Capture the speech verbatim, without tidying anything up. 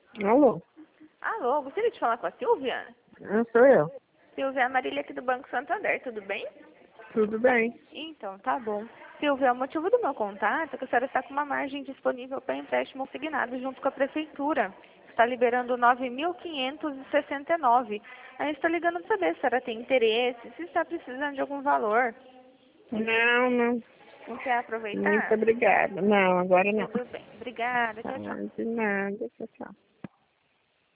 Alô? Alô, gostaria de falar com a Silvia? Não sou eu. Silvia, é a Marília aqui do Banco Santander, tudo bem? Tudo bem. Então, tá bom. Silvia, o motivo do meu contato é que a senhora está com uma margem disponível para empréstimo assignado junto com a Prefeitura. Está liberando nove mil quinhentos e sessenta e nove. Aí está ligando para saber se a senhora tem interesse, se está precisando de algum valor. Não, não. Não quer Muito aproveitar? obrigada. Não, agora não. Tudo bem. Obrigada. Tá, Tchau, tchau. de nada. Tchau, tchau.